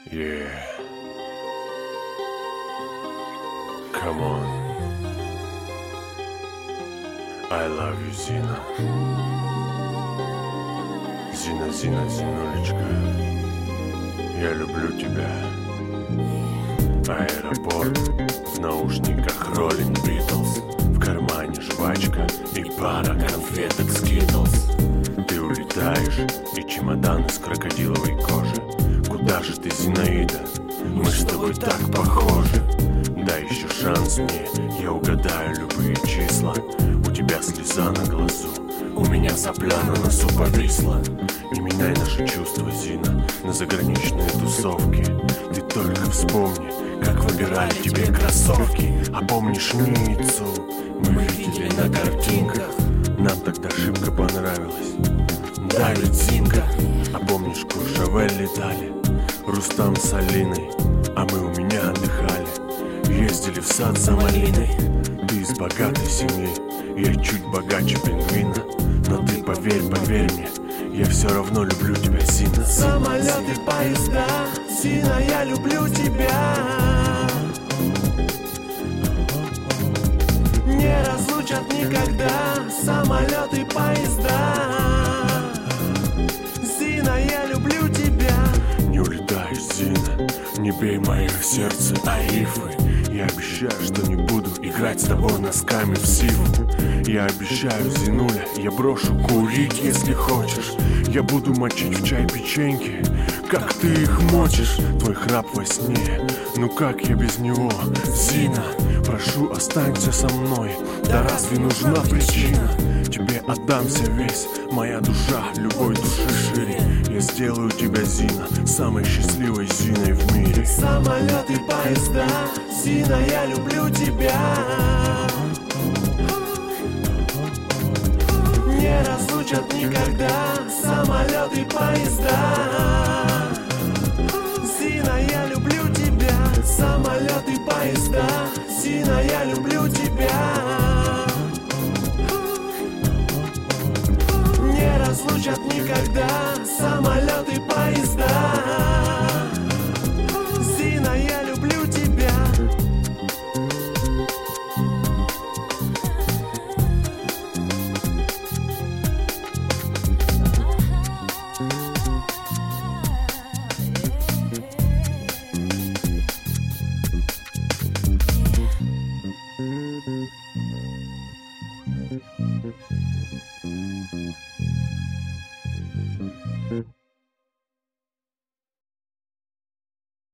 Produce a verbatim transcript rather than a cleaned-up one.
Yeah. Come on. I love you, Зина. Зина, Зина, Зинулечка. Я люблю тебя. Аэропорт, в наушниках Rolling Beatles, в кармане жвачка и пара конфеток Skittles. Ты улетаешь, и чемодан из крокодиловой кожи. Куда же ты, Зинаида? Мы с тобой так похожи. Дай еще шанс мне, я угадаю любые числа. У тебя слеза на глазу, у меня сопля на носу повисла. Не меняй наши чувства, Зина, на заграничные тусовки. Ты только вспомни, как выбирали тебе кроссовки. А помнишь Ниццу? Мы видели на картинках. Нам тогда шибко понравилось. Да, ведь Зинка. А помнишь, Куршавель летали, Рустам с Алиной, а мы у меня отдыхали. Ездили в сад за малиной. Ты из богатой семьи, я чуть богаче пингвина. Но ты поверь, поверь мне, я все равно люблю тебя, Зина. Самолеты, поезда, Зина, я люблю тебя. Не разлучат никогда самолеты, поезда. Зина, я люблю тебя. Не улетай, Зина, не бей мое сердце о рифы. Я обещаю, что не буду играть с тобой носками в сиву. Я обещаю, Зинуля, я брошу курить, если хочешь. Я буду мочить в чай печеньки, как ты их мочишь. Твой храп во сне, ну как я без него? Зина, прошу, останься со мной. Да разве нужна причина? Тебе отдамся весь, моя душа, любой души шире. Я сделаю тебя, Зина, самой счастливой Зиной в мире. Самолеты, поезда, Зина, я люблю тебя. Не разлучат никогда самолеты, поезда. Зина, я люблю тебя. Самолеты, поезда, Зина, я люблю тебя. Не разлучат никогда самолеты, поезда. Зина, я люблю тебя. Thank you.